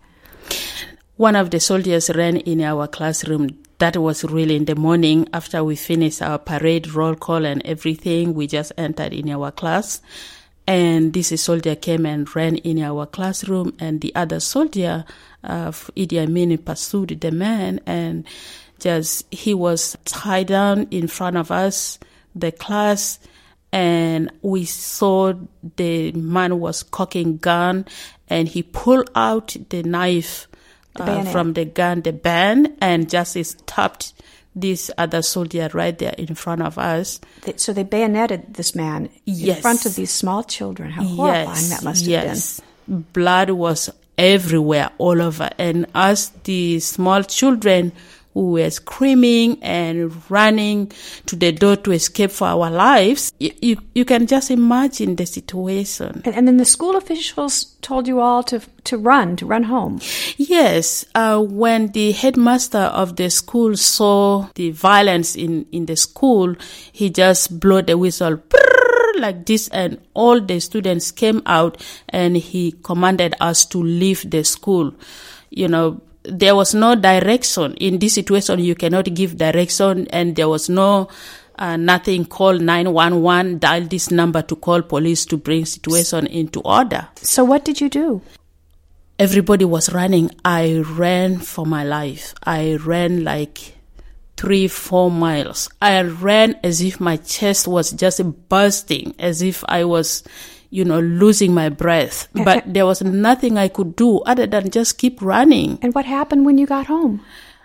One of the soldiers ran in our classroom. That was really in the morning after we finished our parade, roll call and everything. We just entered in our class. And this soldier came and ran in our classroom, and the other soldier of Idi Amin pursued the man, and just he was tied down in front of us, the class, and we saw the man was cocking gun, and he pulled out the knife the uh, from the gun, the band, and just stopped this other soldier right there in front of us. So they bayoneted this man yes. in front of these small children. How horrifying yes. that must have yes. been. Blood was everywhere, all over. And us, the small children who were screaming and running to the door to escape for our lives, you, you, you can just imagine the situation. And, and then the school officials told you all to to run, to run home. Yes. Uh, when the headmaster of the school saw the violence in, in the school, he just blew the whistle like this, and all the students came out, and he commanded us to leave the school. You know, there was no direction. In this situation, you cannot give direction, and there was no uh, nothing called nine one one, dial this number to call police to bring situation into order. So what did you do? Everybody was running. I ran for my life. I ran like three, four miles. I ran as if my chest was just bursting, as if I was, you know, losing my breath. But there was nothing I could do other than just keep running. And what happened when you got home?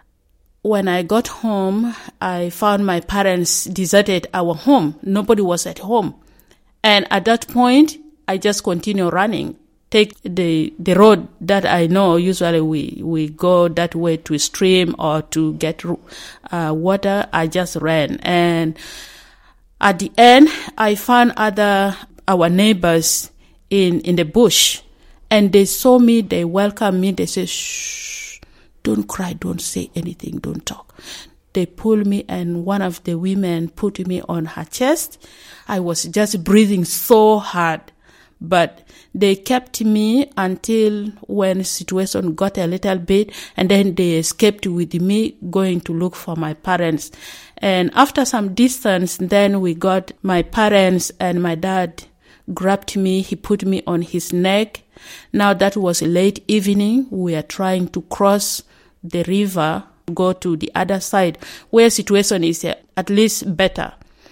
When I got home, I found my parents deserted our home. Nobody was at home. And at that point, I just continued running. Take the the road that I know. Usually we, we go that way to stream or to get uh, water. I just ran. And at the end, I found other our neighbors in, in the bush, and they saw me, they welcomed me, they said, shh, don't cry, don't say anything, don't talk. They pulled me, and one of the women put me on her chest. I was just breathing so hard, but they kept me until when the situation got a little bit, and then they escaped with me going to look for my parents. And after some distance, then we got my parents, and my dad grabbed me. He put me on his neck. Now that was late evening. We are trying to cross the river, go to the other side where situation is at least better.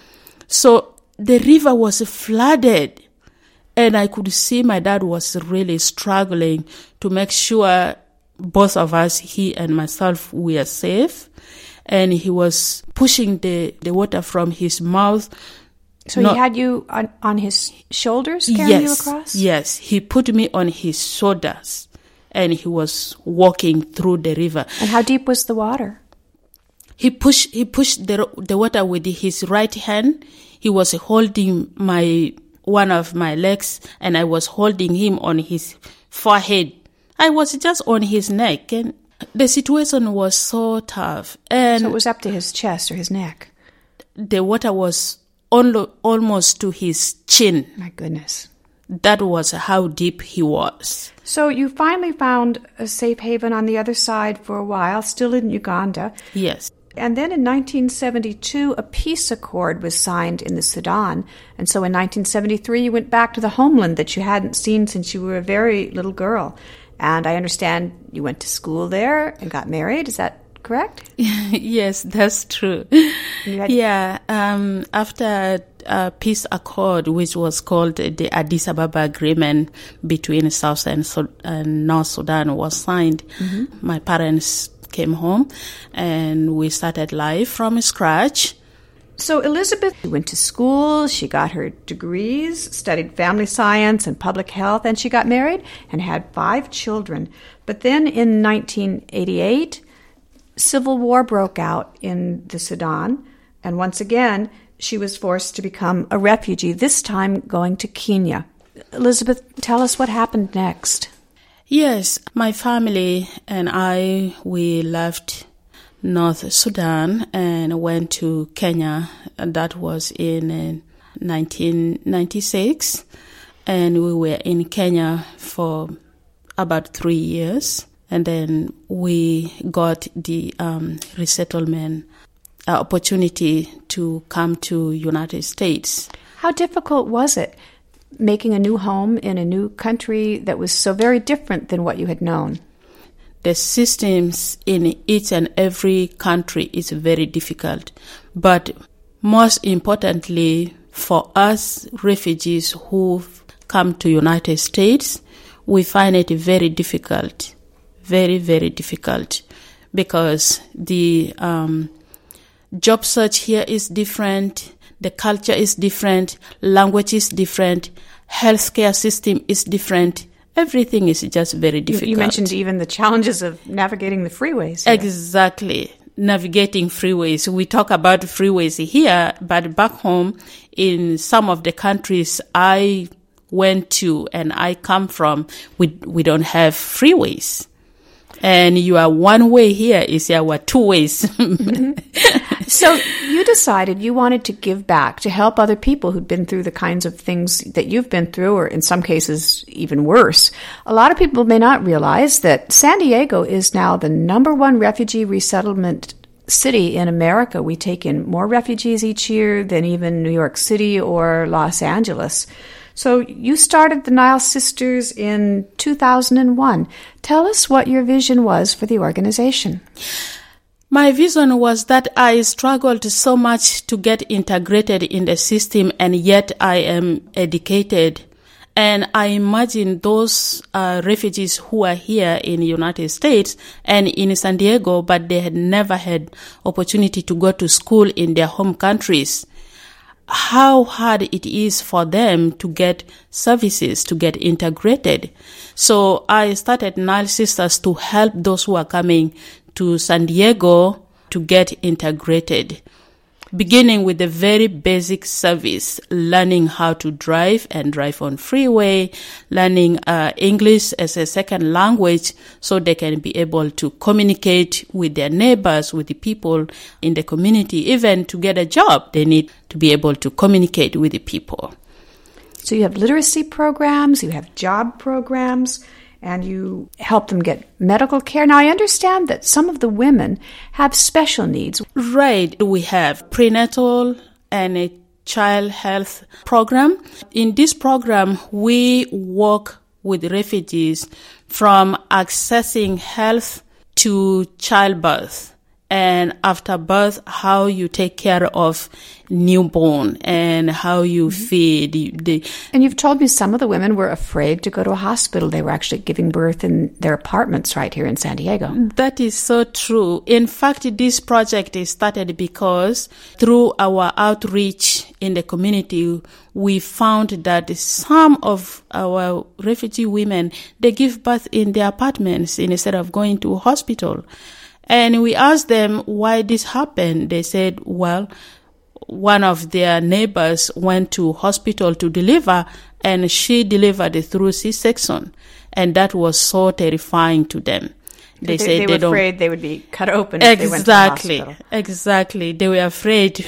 So the river was flooded, and I could see my dad was really struggling to make sure both of us, he and myself, we are safe. And he was pushing the, the water from his mouth. So Not, he had you on, on his shoulders carrying yes, you across? Yes, he put me on his shoulders, and he was walking through the river. And how deep was the water? He pushed he pushed the the water with his right hand. He was holding my one of my legs, and I was holding him on his forehead. I was just on his neck, and the situation was so tough. And so it was up to his chest or his neck? The water was almost to his chin. My goodness. That was how deep he was. So you finally found a safe haven on the other side for a while, still in Uganda. Yes. And then in nineteen seventy-two, a peace accord was signed in the Sudan. And so in nineteen seventy-three, you went back to the homeland that you hadn't seen since you were a very little girl. And I understand you went to school there and got married. Is that correct? Yes, that's true. Had- yeah, um, after a peace accord, which was called the Addis Ababa Agreement between South and, Sud- and North Sudan, was signed, mm-hmm. my parents came home and we started life from scratch. So Elizabeth went to school, she got her degrees, studied family science and public health, and she got married and had five children. But then in nineteen eighty-eight, civil war broke out in the Sudan, and once again, she was forced to become a refugee, this time going to Kenya. Elizabeth, tell us what happened next. Yes, my family and I, we left North Sudan and went to Kenya, and that was in uh, nineteen ninety-six, and we were in Kenya for about three years, and then we got the um, resettlement uh, opportunity to come to United States. How difficult was it making a new home in a new country that was so very different than what you had known? The systems in each and every country is very difficult. But most importantly, for us refugees who've come to United States, we find it very difficult, very, very difficult, because the um, job search here is different, the culture is different, language is different, healthcare system is different. Everything is just very difficult. You mentioned even the challenges of navigating the freeways here. Exactly. Navigating freeways. We talk about freeways here, but back home in some of the countries I went to and I come from, we we don't have freeways. And your one way here is our two ways. Mm-hmm. So you decided you wanted to give back, to help other people who'd been through the kinds of things that you've been through, or in some cases even worse. A lot of people may not realize that San Diego is now the number one refugee resettlement city in America. We take in more refugees each year than even New York City or Los Angeles. So you started the Nile Sisters in two thousand one. Tell us what your vision was for the organization. My vision was that I struggled so much to get integrated in the system, and yet I am educated. And I imagine those uh, refugees who are here in the United States and in San Diego, but they had never had opportunity to go to school in their home countries. How hard it is for them to get services, to get integrated. So I started Nile Sisters to help those who are coming to San Diego to get integrated, beginning with the very basic service, learning how to drive and drive on freeway, learning uh, English as a second language so they can be able to communicate with their neighbors, with the people in the community. Even to get a job, they need to be able to communicate with the people. So you have literacy programs, you have job programs, and you help them get medical care. Now, I understand that some of the women have special needs. Right. We have prenatal and a child health program. In this program, we work with refugees from accessing health to childbirth, and after birth, how you take care of newborn and how you mm-hmm. feed. The, and you've told me some of the women were afraid to go to a hospital. They were actually giving birth in their apartments right here in San Diego. That is so true. In fact, this project is started because through our outreach in the community, we found that some of our refugee women, they give birth in their apartments instead of going to a hospital. And we asked them why this happened. They said, well, one of their neighbors went to hospital to deliver, and she delivered through C-section. And that was so terrifying to them. They, they said they, they, they were don't... afraid they would be cut open exactly, if they went to the hospital. Exactly. They were afraid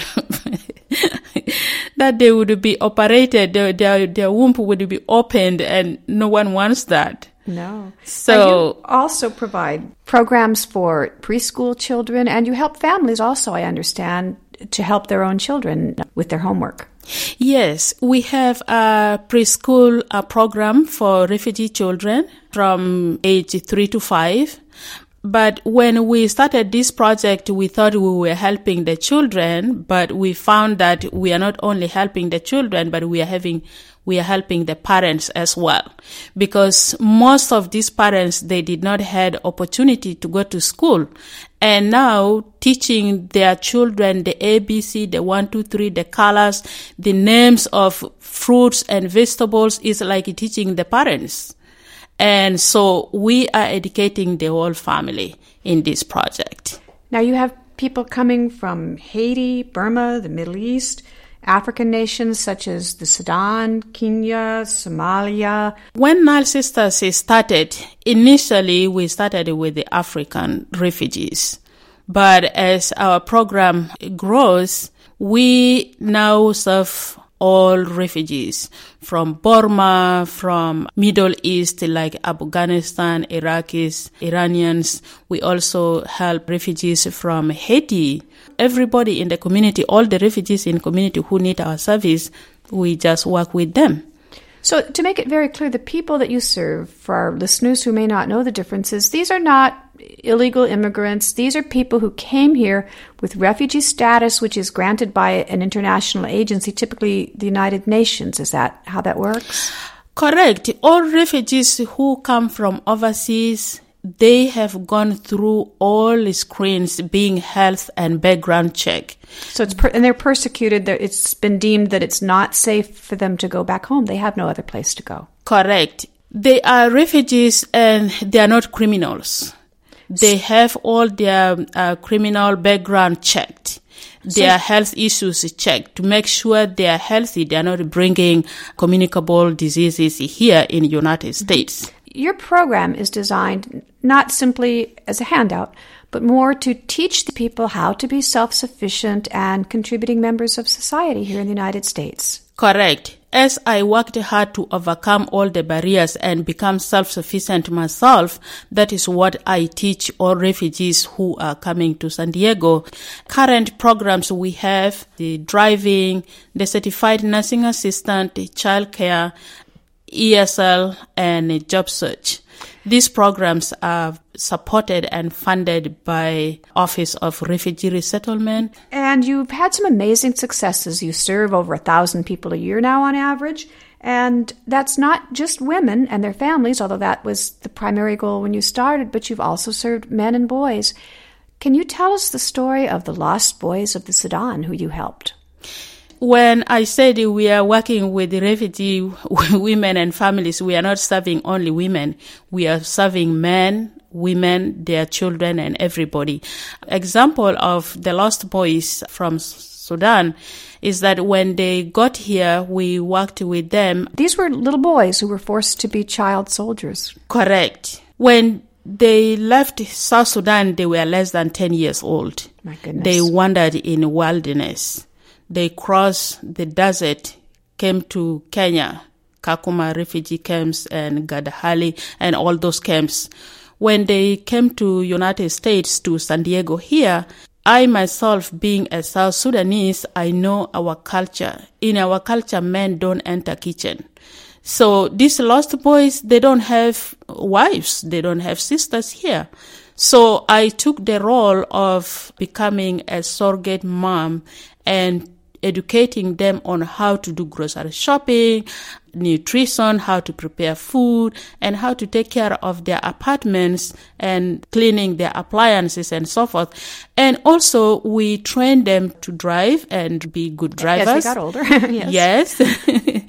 that they would be operated, their, their, their womb would be opened, and no one wants that. No. So now you also provide programs for preschool children, and you help families also, I understand, to help their own children with their homework. Yes, we have a preschool a program for refugee children from age three to five. But when we started this project, we thought we were helping the children, but we found that we are not only helping the children, but we are having we are helping the parents as well. Because most of these parents, they did not have opportunity to go to school. And now teaching their children the A B C, the one, two, three, the colors, the names of fruits and vegetables is like teaching the parents. And so we are educating the whole family in this project. Now you have people coming from Haiti, Burma, the Middle East, African nations such as the Sudan, Kenya, Somalia. When Nile Sisters started, initially we started with the African refugees. But as our program grows, we now serve all refugees from Burma, from Middle East like Afghanistan, Iraqis, Iranians. We also help refugees from Haiti. Everybody in the community, all the refugees in the community who need our service, we just work with them. So to make it very clear, the people that you serve, for our listeners who may not know the differences, these are not illegal immigrants. These are people who came here with refugee status, which is granted by an international agency, typically the United Nations. Is that how that works? Correct. All refugees who come from overseas, they have gone through all screens, being health and background check. So it's per- and they're persecuted. They're, it's been deemed that it's not safe for them to go back home. They have no other place to go. Correct. They are refugees and they are not criminals. They have all their uh, criminal background checked, their so, health issues checked to make sure they are healthy. They are not bringing communicable diseases here in the United States. Your program is designed not simply as a handout, but more to teach the people how to be self-sufficient and contributing members of society here in the United States. Correct. As I worked hard to overcome all the barriers and become self-sufficient myself, that is what I teach all refugees who are coming to San Diego. Current programs we have, the driving, the certified nursing assistant, the child care, E S L, and job search. These programs are supported and funded by Office of Refugee Resettlement. And you've had some amazing successes. You serve over a thousand people a year now on average. And that's not just women and their families, although that was the primary goal when you started, but you've also served men and boys. Can you tell us the story of the lost boys of the Sudan who you helped? When I said we are working with refugee women and families, we are not serving only women. We are serving men, women, their children, and everybody. Example of the lost boys from Sudan is that when they got here, we worked with them. These were little boys who were forced to be child soldiers. Correct. When they left South Sudan, they were less than ten years old. My goodness. They wandered in the wilderness. They crossed the desert, came to Kenya, Kakuma refugee camps and Gadahali and all those camps. When they came to United States, to San Diego here, I myself being a South Sudanese, I know our culture. In our culture, men don't enter kitchen. So these lost boys, they don't have wives, they don't have sisters here. So I took the role of becoming a surrogate mom and educating them on how to do grocery shopping, nutrition, how to prepare food, and how to take care of their apartments and cleaning their appliances and so forth. And also, we train them to drive and be good drivers. As they got older. Yes. yes.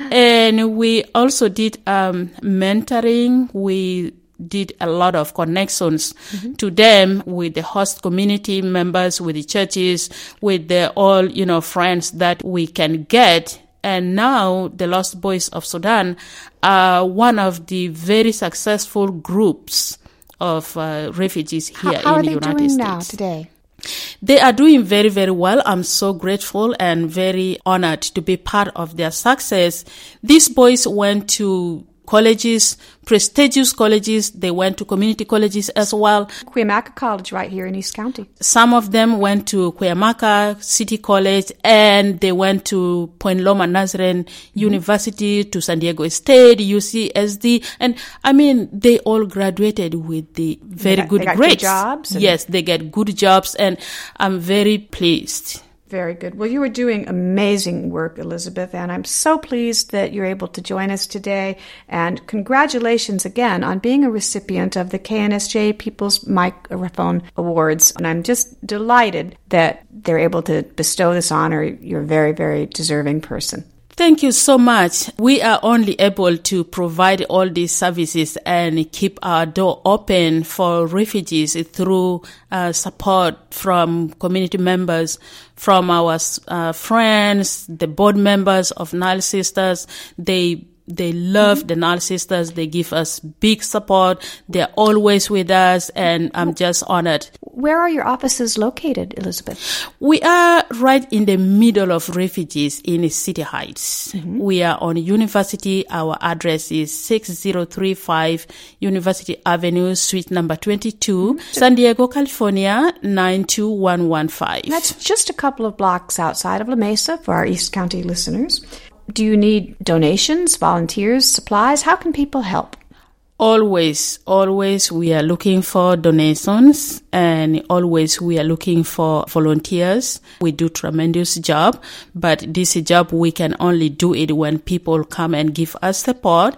And we also did um, mentoring. We did a lot of connections mm-hmm. to them with the host community members, with the churches, with the all, you know, friends that we can get. And now the Lost Boys of Sudan are one of the very successful groups of uh, refugees here how, how in the United States. States. How are they doing now today? They are doing very, very well. I'm so grateful and very honored to be part of their success. These boys went to colleges, prestigious colleges. They went to community colleges as well. Cuyamaca College right here in East County. Some of them went to Cuyamaca City College, and they went to Point Loma Nazarene mm-hmm. University, to San Diego State, U C S D. And I mean, they all graduated with the very they got, good they got grades. Good jobs? Yes, they get good jobs, and I'm very pleased. Very good. Well, you are doing amazing work, Elizabeth, and I'm so pleased that you're able to join us today. And congratulations again on being a recipient of the K N S J People's Microphone Awards. And I'm just delighted that they're able to bestow this honor. You're a very, very deserving person. Thank you so much. We are only able to provide all these services and keep our door open for refugees through uh, support from community members, from our uh, friends, the board members of Nile Sisters. They They love the Nile Sisters. They give us big support. They're always with us, and I'm just honored. Where are your offices located, Elizabeth? We are right in the middle of refugees in City Heights. Mm-hmm. We are on University. Our address is six zero three five University Avenue, suite number twenty-two, mm-hmm. San Diego, California, nine two one one five. That's just a couple of blocks outside of La Mesa for our East County listeners. Do you need donations, volunteers, supplies? How can people help? Always, always we are looking for donations, and always we are looking for volunteers. We do tremendous job, but this job we can only do it when people come and give us support,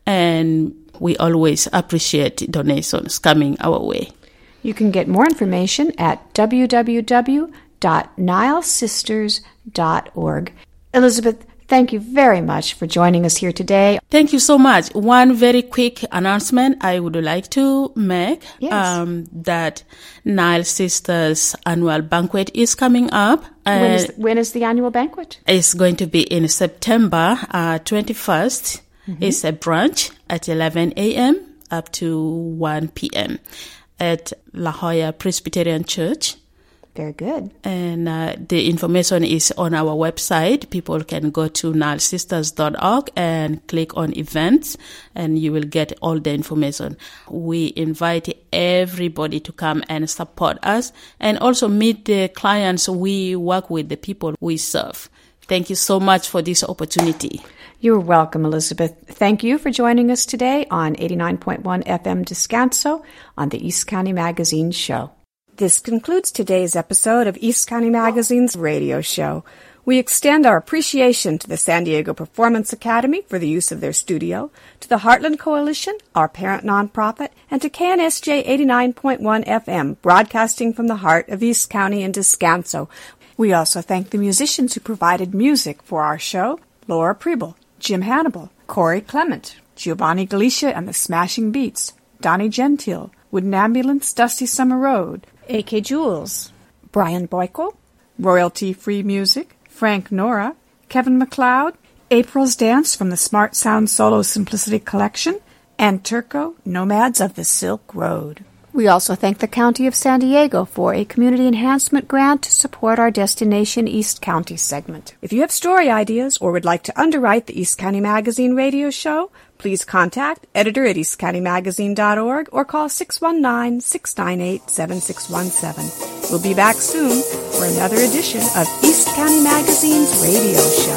and we always appreciate donations coming our way. You can get more information at w w w dot nile sisters dot org. Elizabeth, thank you very much for joining us here today. Thank you so much. One very quick announcement I would like to make, yes. um, that Nile Sisters annual banquet is coming up. When is, when is the annual banquet? It's going to be in September uh, twenty-first. Mm-hmm. It's a brunch at eleven a.m. up to one p.m. at La Jolla Presbyterian Church. Very good. And uh, the information is on our website. People can go to nile sisters dot org and click on events, and you will get all the information. We invite everybody to come and support us, and also meet the clients we work with, the people we serve. Thank you so much for this opportunity. You're welcome, Elizabeth. Thank you for joining us today on eighty-nine point one F M Descanso on the East County Magazine Show. This concludes today's episode of East County Magazine's radio show. We extend our appreciation to the San Diego Performance Academy for the use of their studio, to the Heartland Coalition, our parent nonprofit, and to K N S J eighty-nine point one F M, broadcasting from the heart of East County in Descanso. We also thank the musicians who provided music for our show: Laura Preble, Jim Hannibal, Corey Clement, Giovanni Galicia and the Smashing Beats, Donnie Gentile, Wooden Ambulance, Dusty Summer Road, A K Jules, Brian Boyko, Royalty-Free Music, Frank Nora, Kevin MacLeod, April's Dance from the Smart Sound Solo Simplicity Collection, and Turco, Nomads of the Silk Road. We also thank the County of San Diego for a community enhancement grant to support our Destination East County segment. If you have story ideas or would like to underwrite the East County Magazine radio show, please contact editor at east county magazine dot org or call six one nine, six nine eight, seven six one seven. We'll be back soon for another edition of East County Magazine's radio show.